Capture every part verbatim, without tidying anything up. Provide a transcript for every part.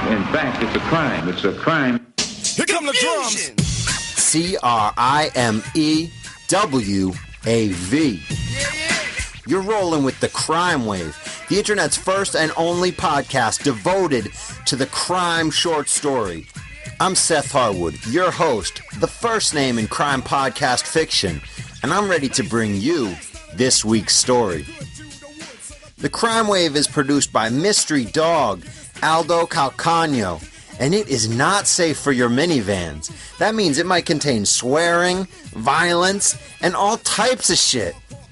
In fact, it's a crime. It's a crime. Here come the drums. C R I M E W A V. You're rolling with the Crime Wave, the internet's first and only podcast devoted to the crime short story. I'm Seth Harwood, your host, the first name in crime podcast fiction, and I'm ready to bring you this week's story. The Crime Wave is produced by Mystery Dog, Aldo Calcagno, and it is not safe for your minivans. That means it might contain swearing, violence, and all types of shit.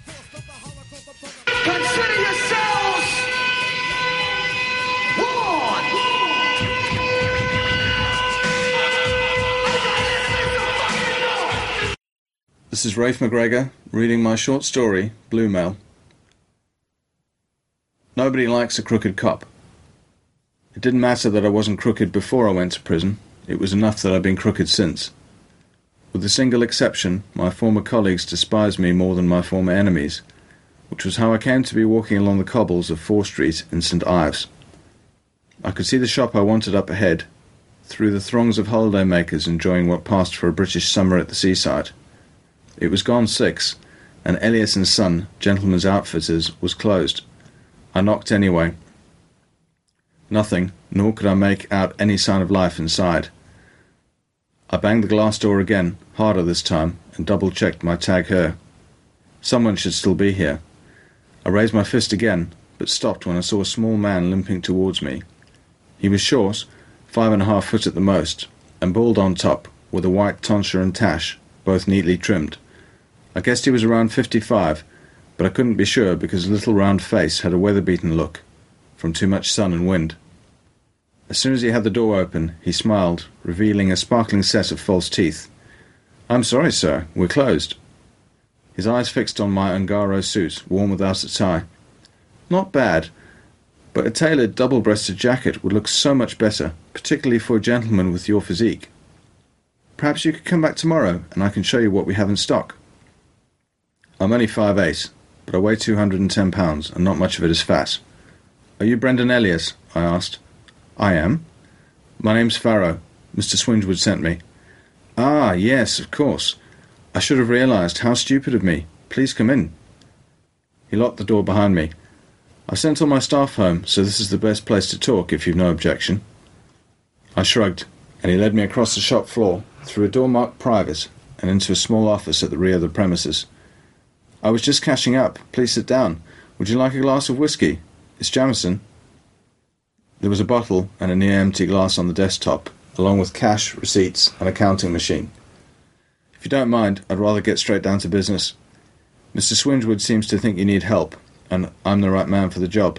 Consider yourselves warned. This is Rafe McGregor reading my short story, Blue Mail. Nobody likes a crooked cop. It didn't matter that I wasn't crooked before I went to prison. It was enough that I'd been crooked since. With a single exception, my former colleagues despised me more than my former enemies, which was how I came to be walking along the cobbles of Fore Street in Saint Ives. I could see the shop I wanted up ahead, through the throngs of holidaymakers enjoying what passed for a British summer at the seaside. It was gone six, and Elias and Son, Gentlemen's Outfitters, was closed. I knocked anyway. Nothing, nor could I make out any sign of life inside. I banged the glass door again, harder this time, and double-checked my tag her. Someone should still be here. I raised my fist again, but stopped when I saw a small man limping towards me. He was short, five and a half foot at the most, and bald on top, with a white tonsure and tache, both neatly trimmed. I guessed he was around fifty-five, but I couldn't be sure because his little round face had a weather-beaten look, from too much sun and wind. As soon as he had the door open, he smiled, revealing a sparkling set of false teeth. "I'm sorry, sir, we're closed." His eyes fixed on my Ungaro suit, worn without a tie. "Not bad, but a tailored double-breasted jacket would look so much better, particularly for a gentleman with your physique. Perhaps you could come back tomorrow, and I can show you what we have in stock." I'm only five eight, but I weigh two hundred and ten pounds, and not much of it is fat. "Are you Brendan Elias?" I asked. "I am." "My name's Farrow. Mister Swingewood sent me." "Ah, yes, of course. I should have realised. How stupid of me. Please come in." He locked the door behind me. "I've sent all my staff home, so this is the best place to talk, if you've no objection." I shrugged, and he led me across the shop floor, through a door marked Private, and into a small office at the rear of the premises. "I was just cashing up. Please sit down. Would you like a glass of whiskey? It's Jameson." There was a bottle and a near-empty glass on the desktop, along with cash, receipts, and a counting machine. "If you don't mind, I'd rather get straight down to business. Mister Swingewood seems to think you need help, and I'm the right man for the job."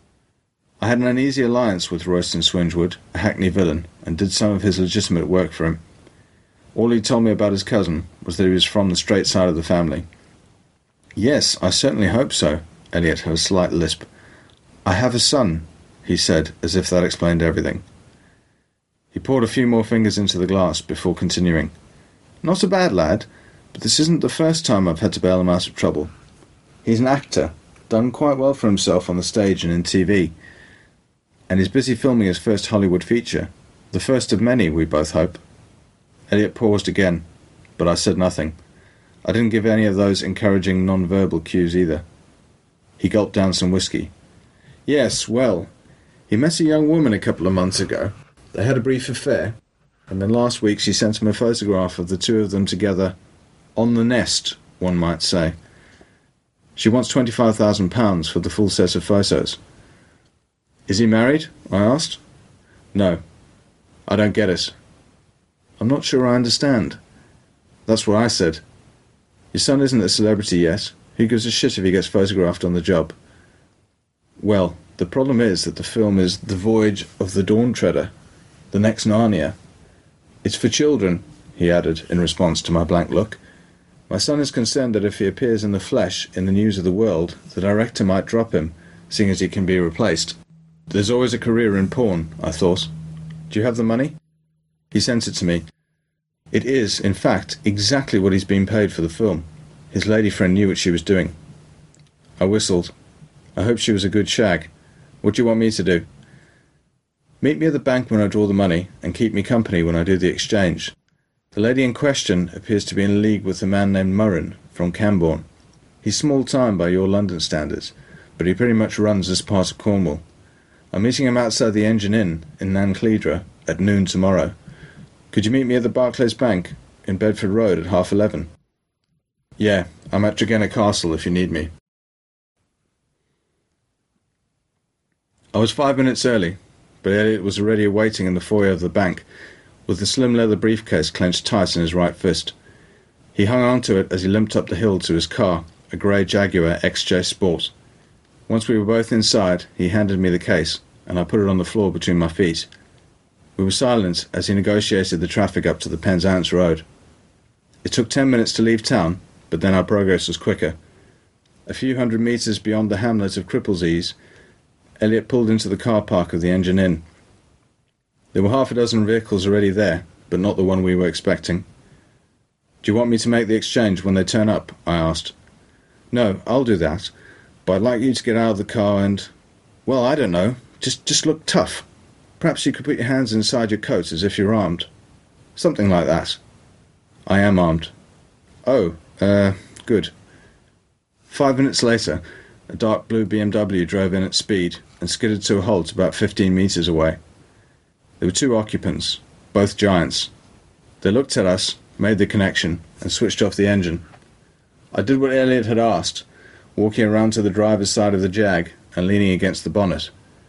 I had an uneasy alliance with Royston Swingewood, a Hackney villain, and did some of his legitimate work for him. All he told me about his cousin was that he was from the straight side of the family. "Yes, I certainly hope so." Elliot had a slight lisp. "I have a son," he said, as if that explained everything. He poured a few more fingers into the glass before continuing. "Not a bad lad, but this isn't the first time I've had to bail him out of trouble. He's an actor, done quite well for himself on the stage and in T V, and he's busy filming his first Hollywood feature, the first of many, we both hope." Elliot paused again, but I said nothing. I didn't give any of those encouraging non-verbal cues either. He gulped down some whiskey. "Yes, well, he met a young woman a couple of months ago. They had a brief affair, and then last week she sent him a photograph of the two of them together, on the nest, one might say. She wants twenty-five thousand pounds for the full set of photos." "Is he married?" I asked. "No. I don't get it." "I'm not sure I understand." "That's what I said. Your son isn't a celebrity yet. Who gives a shit if he gets photographed on the job?" "Well, the problem is that the film is The Voyage of the Dawn Treader, the next Narnia. It's for children," he added in response to my blank look. "My son is concerned that if he appears in the flesh in the news of the world, the director might drop him, seeing as he can be replaced. There's always a career in porn, I thought. Do you have the money?" He sent it to me. It is, in fact, exactly what he's been paid for the film. His lady friend knew what she was doing. I whistled. I hope she was a good shag. What do you want me to do? Meet me at the bank when I draw the money, and keep me company when I do the exchange. The lady in question appears to be in league with a man named Murrin from Camborne. He's small time by your London standards, but he pretty much runs this part of Cornwall. I'm meeting him outside the Engine Inn in Nancledra at noon tomorrow. Could you meet me at the Barclays Bank in Bedford Road at half eleven? Yeah, I'm at Tregenna Castle if you need me. I was five minutes early, but Elliot was already awaiting in the foyer of the bank, with the slim leather briefcase clenched tight in his right fist. He hung on to it as he limped up the hill to his car, a grey Jaguar X J Sport. Once we were both inside, he handed me the case, and I put it on the floor between my feet. We were silent as he negotiated the traffic up to the Penzance Road. It took ten minutes to leave town, but then our progress was quicker. A few hundred metres beyond the hamlet of Cripples's, Elliot pulled into the car park of the Engine Inn. There were half a dozen vehicles already there, but not the one we were expecting. Do you want me to make the exchange when they turn up? I asked. No, I'll do that, but I'd like you to get out of the car and, well, I don't know, just, just look tough. Perhaps you could put your hands inside your coat as if you're armed. Something like that. I am armed. Oh, uh, good. Five minutes later, a dark blue B M W drove in at speed and skidded to a halt about fifteen metres away. There were two occupants, both giants. They looked at us, made the connection, and switched off the engine. I did what Elliot had asked, walking around to the driver's side of the Jag and leaning against the bonnet.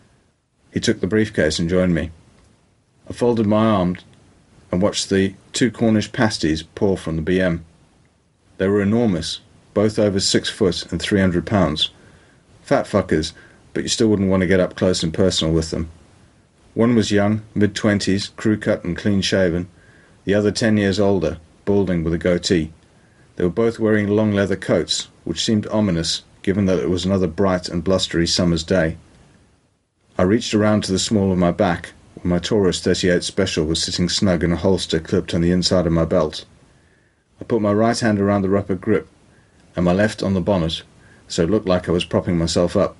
He took the briefcase and joined me. I folded my arm and watched the two Cornish pasties pour from the B M. They were enormous, both over six foot and three hundred pounds. Fat fuckers, but you still wouldn't want to get up close and personal with them. One was young, mid-twenties, crew-cut and clean-shaven. The other ten years older, balding with a goatee. They were both wearing long leather coats, which seemed ominous, given that it was another bright and blustery summer's day. I reached around to the small of my back, where my Taurus thirty-eight Special was sitting snug in a holster clipped on the inside of my belt. I put my right hand around the rubber grip, and my left on the bonnet, so it looked like I was propping myself up.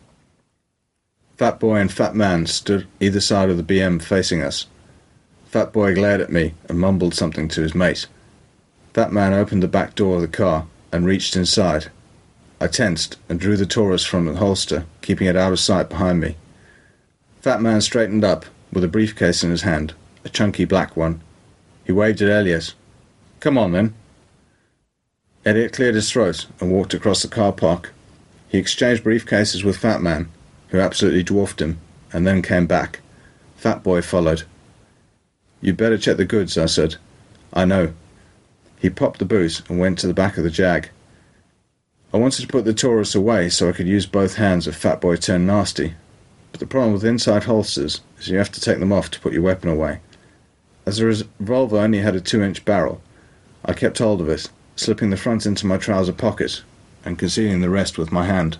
Fat Boy and Fat Man stood either side of the B M facing us. Fat Boy glared at me and mumbled something to his mate. Fat Man opened the back door of the car and reached inside. I tensed and drew the Taurus from the holster, keeping it out of sight behind me. Fat Man straightened up, with a briefcase in his hand, a chunky black one. He waved at Elliot. Come on, then. Elliot cleared his throat and walked across the car park. He exchanged briefcases with Fat Man, who absolutely dwarfed him, and then came back. Fat Boy followed. You'd better check the goods, I said. I know. He popped the boot and went to the back of the Jag. I wanted to put the Taurus away so I could use both hands if Fat Boy turned nasty, but the problem with inside holsters is you have to take them off to put your weapon away. As the revolver only had a two-inch barrel, I kept hold of it, slipping the front into my trouser pocket and concealing the rest with my hand.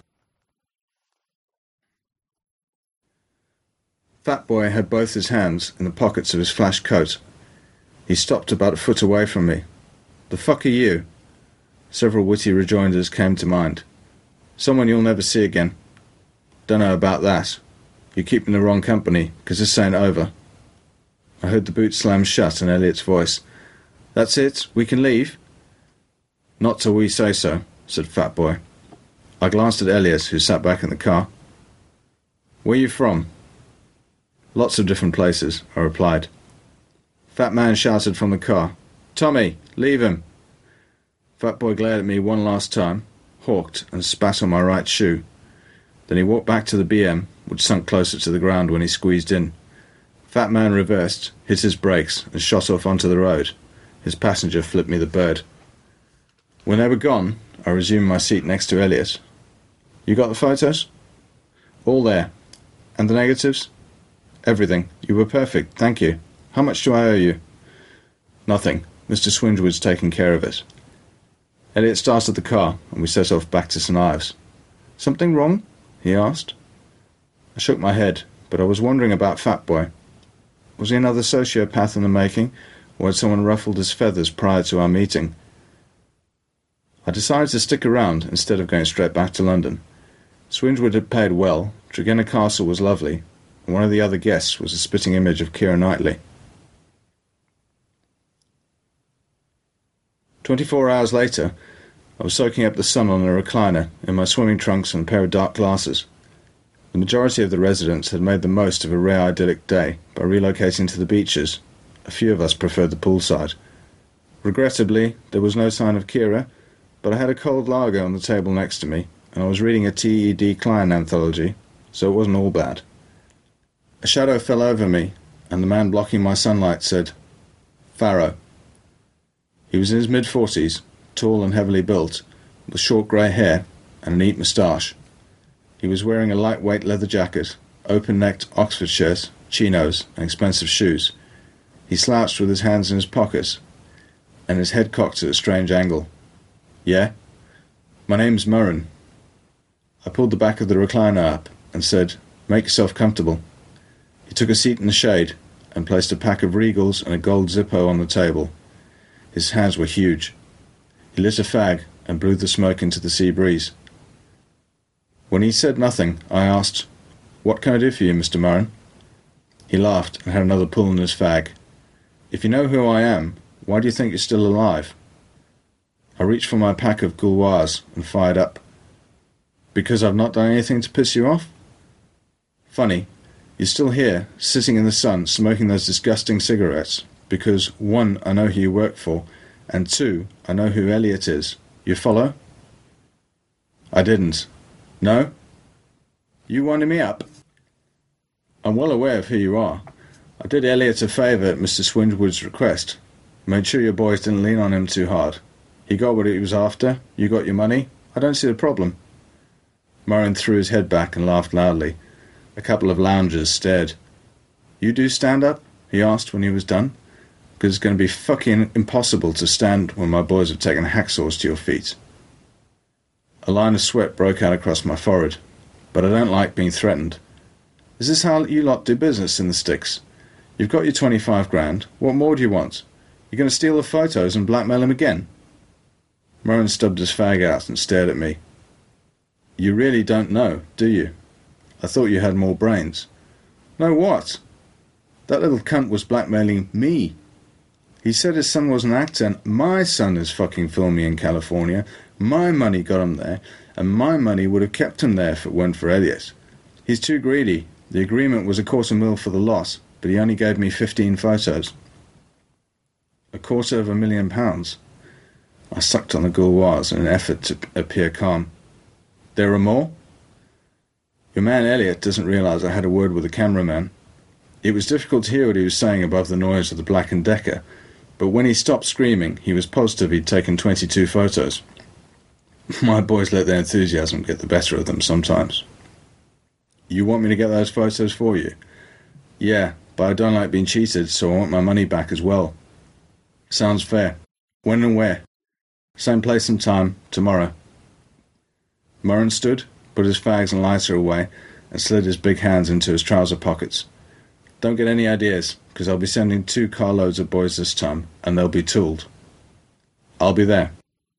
Fat Boy had both his hands in the pockets of his flash coat. He stopped about a foot away from me. The fuck are you? Several witty rejoinders came to mind. Someone you'll never see again. Dunno about that. You're keeping the wrong company, 'cause this ain't over. I heard the boot slam shut in Elliot's voice. That's it? We can leave? Not till we say so, said Fat Boy. I glanced at Elliot, who sat back in the car. Where you from? Lots of different places, I replied. Fat Man shouted from the car. Tommy, leave him. Fat Boy glared at me one last time, hawked, and spat on my right shoe. Then he walked back to the B M, which sunk closer to the ground when he squeezed in. Fat Man reversed, hit his brakes, and shot off onto the road. His passenger flipped me the bird. When they were gone, I resumed my seat next to Elliot. You got the photos? All there. And the negatives? Everything. You were perfect, thank you. How much do I owe you? Nothing. Mister Swingewood's taking care of it. Elliot started the car, and we set off back to St Ives. Something wrong? He asked. I shook my head, but I was wondering about Fat Boy. Was he another sociopath in the making, or had someone ruffled his feathers prior to our meeting? I decided to stick around instead of going straight back to London. Swingewood had paid well, Tregenna Castle was lovely, and and one of the other guests was a spitting image of Keira Knightley. Twenty-four hours later, I was soaking up the sun on a recliner in my swimming trunks and a pair of dark glasses. The majority of the residents had made the most of a rare idyllic day by relocating to the beaches. A few of us preferred the poolside. Regrettably, there was no sign of Keira, but I had a cold lager on the table next to me, and I was reading a T E D Klein anthology, so it wasn't all bad. A shadow fell over me, and the man blocking my sunlight said, "Pharaoh." He was in his mid-forties, tall and heavily built, with short grey hair and a neat moustache. He was wearing a lightweight leather jacket, open-necked Oxford shirt, chinos, and expensive shoes. He slouched with his hands in his pockets, and his head cocked at a strange angle. "Yeah? My name's Murren." I pulled the back of the recliner up and said, "Make yourself comfortable." He took a seat in the shade and placed a pack of Regals and a gold Zippo on the table. His hands were huge. He lit a fag and blew the smoke into the sea breeze. When he said nothing, I asked, "What can I do for you, Mister Murren?" He laughed and had another pull on his fag. "If you know who I am, why do you think you're still alive?" I reached for my pack of Gauloises and fired up. "Because I've not done anything to piss you off?" "Funny, you're still here, sitting in the sun, smoking those disgusting cigarettes, because, one, I know who you work for, and two, I know who Elliot is. You follow?" I didn't. "No? You winding me up?" "I'm well aware of who you are. I did Elliot a favour at Mister Swinwood's request. Made sure your boys didn't lean on him too hard. He got what he was after, you got your money. I don't see the problem." Murren threw his head back and laughed loudly. A couple of loungers stared. "You do stand-up?" he asked when he was done. "Because it's going to be fucking impossible to stand when my boys have taken hacksaws to your feet." A line of sweat broke out across my forehead, but I don't like being threatened. "Is this how you lot do business in the sticks? You've got your twenty-five grand. What more do you want? You're going to steal the photos and blackmail him again?" Murren stubbed his fag out and stared at me. "You really don't know, do you? I thought you had more brains." "Know what?" "That little cunt was blackmailing me. He said his son was an actor, and my son is fucking filming in California. My money got him there, and my money would have kept him there if it weren't for Elliot. He's too greedy. The agreement was a quarter mil for the loss, but he only gave me fifteen photos." A quarter of a million pounds? I sucked on the Gauloise in an effort to appear calm. "There are more?" "Your man Elliot doesn't realise I had a word with the cameraman. It was difficult to hear what he was saying above the noise of the Black and Decker, but when he stopped screaming, he was positive he'd taken twenty-two photos. My boys let their enthusiasm get the better of them sometimes." "You want me to get those photos for you?" "Yeah, but I don't like being cheated, so I want my money back as well." "Sounds fair. When and where?" "Same place and time, tomorrow." Murren stood, put his fags and lighter away, and slid his big hands into his trouser pockets. "Don't get any ideas, because I'll be sending two carloads of boys this time, and they'll be tooled." "I'll be there."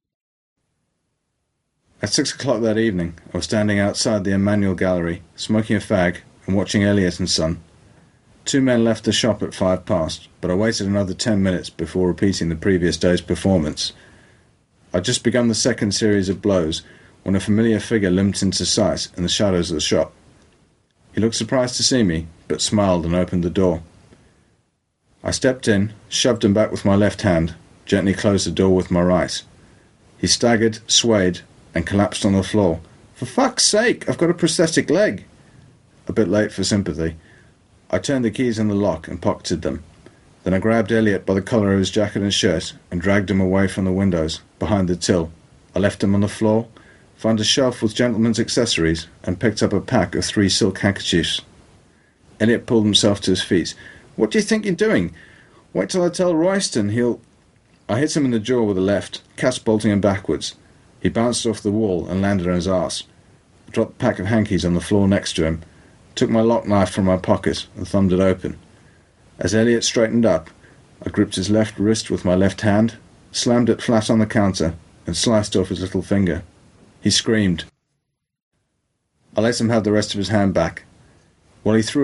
At six o'clock that evening, I was standing outside the Emmanuel Gallery, smoking a fag and watching Elliot and Son. Two men left the shop at five past, but I waited another ten minutes before repeating the previous day's performance. I'd just begun the second series of blows when a familiar figure limped into sight in the shadows of the shop. He looked surprised to see me, but smiled and opened the door. I stepped in, shoved him back with my left hand, gently closed the door with my right. He staggered, swayed, and collapsed on the floor. "For fuck's sake, I've got a prosthetic leg!" A bit late for sympathy. I turned the keys in the lock and pocketed them. Then I grabbed Elliot by the collar of his jacket and shirt and dragged him away from the windows, behind the till. I left him on the floor, found a shelf with gentlemen's accessories, and picked up a pack of three silk handkerchiefs. Elliot pulled himself to his feet. "What do you think you're doing? Wait till I tell Royston, he'll—" I hit him in the jaw with a left, catch-bolting him backwards. He bounced off the wall and landed on his arse. I dropped the pack of hankies on the floor next to him, took my lock knife from my pocket and thumbed it open. As Elliot straightened up, I gripped his left wrist with my left hand, slammed it flat on the counter, and sliced off his little finger. He screamed. I let him have the rest of his hand back. While he threw up,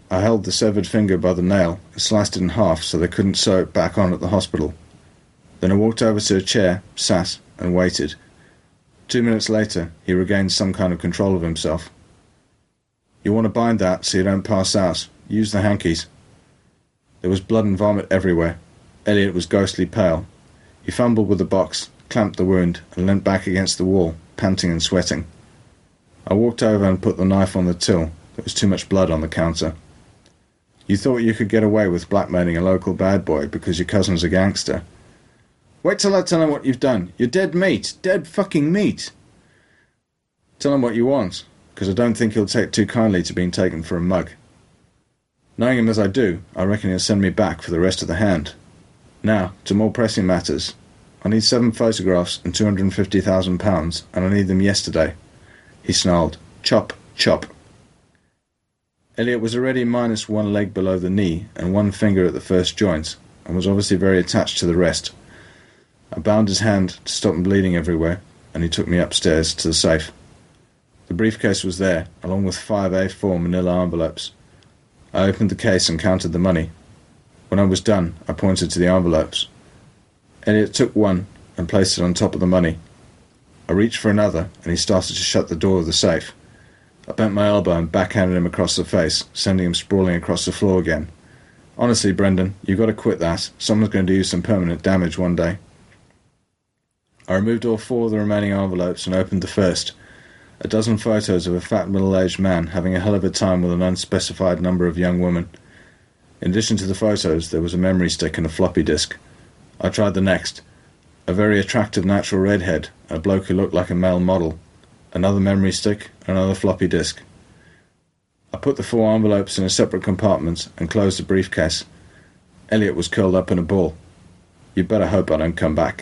I held the severed finger by the nail and sliced it in half so they couldn't sew it back on at the hospital. Then I walked over to a chair, sat, and waited. Two minutes later, he regained some kind of control of himself. "You want to bind that so you don't pass out. Use the hankies." There was blood and vomit everywhere. Elliot was ghostly pale. He fumbled with the box, clamped the wound, and leant back against the wall, panting and sweating. I walked over and put the knife on the till. There was too much blood on the counter. "You thought you could get away with blackmailing a local bad boy because your cousin's a gangster. Wait till I tell him what you've done. You're dead meat. Dead fucking meat. Tell him what you want, because I don't think he'll take too kindly to being taken for a mug. Knowing him as I do, I reckon he'll send me back for the rest of the hand. Now, to more pressing matters. I need seven photographs and two hundred and fifty thousand pounds, and I need them yesterday." He snarled, "Chop, chop." Elliot was already minus one leg below the knee and one finger at the first joint, and was obviously very attached to the rest. I bound his hand to stop him bleeding everywhere, and he took me upstairs to the safe. The briefcase was there, along with five A four manila envelopes. I opened the case and counted the money. When I was done, I pointed to the envelopes. Elliot took one and placed it on top of the money. I reached for another, and he started to shut the door of the safe. I bent my elbow and backhanded him across the face, sending him sprawling across the floor again. "Honestly, Brendan, you've got to quit that. Someone's going to do you some permanent damage one day." I removed all four of the remaining envelopes and opened the first. A dozen photos of a fat middle-aged man having a hell of a time with an unspecified number of young women. In addition to the photos, there was a memory stick and a floppy disk. I tried the next. A very attractive natural redhead, a bloke who looked like a male model. Another memory stick, another floppy disk. I put the four envelopes in a separate compartment and closed the briefcase. Elliot was curled up in a ball. "You better hope I don't come back."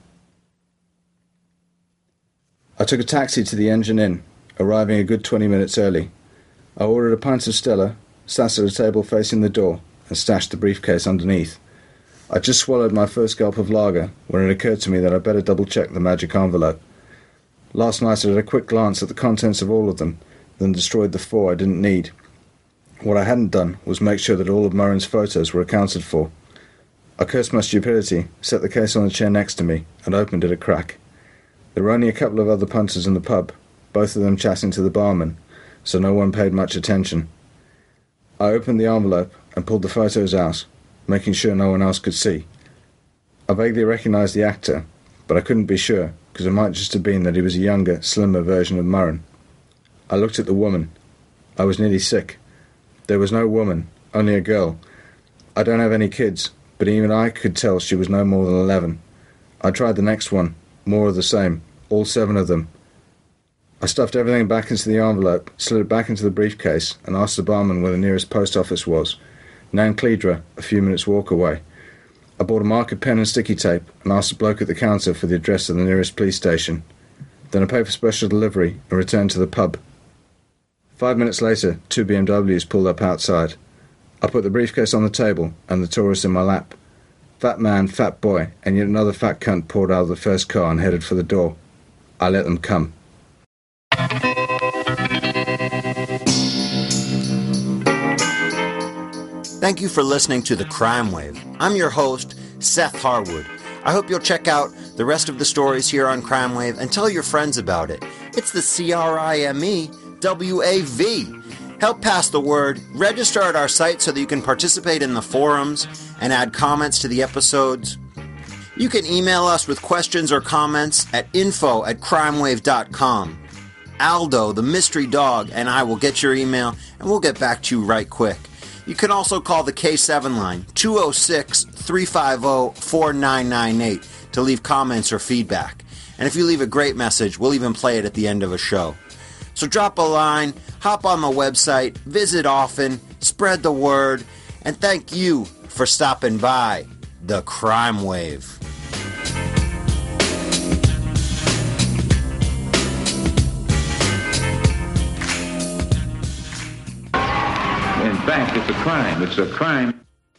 I took a taxi to the Engine Inn, arriving a good twenty minutes early. I ordered a pint of Stella, sat at a table facing the door, and stashed the briefcase underneath. I just swallowed my first gulp of lager when it occurred to me that I'd better double-check the magic envelope. Last night I had a quick glance at the contents of all of them, then destroyed the four I didn't need. What I hadn't done was make sure that all of Murren's photos were accounted for. I cursed my stupidity, set the case on the chair next to me, and opened it a crack. There were only a couple of other punters in the pub, both of them chatting to the barman, so no one paid much attention. I opened the envelope and pulled the photos out, making sure no one else could see. I vaguely recognised the actor, but I couldn't be sure, because it might just have been that he was a younger, slimmer version of Murren. I looked at the woman. I was nearly sick. There was no woman, only a girl. I don't have any kids, but even I could tell she was no more than eleven. I tried the next one. More of the same, all seven of them. I stuffed everything back into the envelope, slid it back into the briefcase, and asked the barman where the nearest post office was. Nan Cledra, a few minutes' walk away. I bought a marker pen and sticky tape, and asked the bloke at the counter for the address of the nearest police station. Then I paid for special delivery and returned to the pub. Five minutes later, two B M Ws pulled up outside. I put the briefcase on the table and the tourist in my lap. Fat man, fat boy, and yet another fat cunt poured out of the first car and headed for the door. I let them come. Thank you for listening to The Crime Wave. I'm your host, Seth Harwood. I hope you'll check out the rest of the stories here on Crime Wave and tell your friends about it. It's the C R I M E W A V. Help pass the word, register at our site so that you can participate in the forums and add comments to the episodes. You can email us with questions or comments at info at crimewave dot com. Aldo, the mystery dog, and I will get your email and we'll get back to you right quick. You can also call the K seven line, two oh six, three five oh, four nine nine eight, to leave comments or feedback. And if you leave a great message, we'll even play it at the end of a show. So drop a line, hop on the website, visit often, spread the word, and thank you for stopping by The Crime Wave. In fact, it's a crime. It's a crime.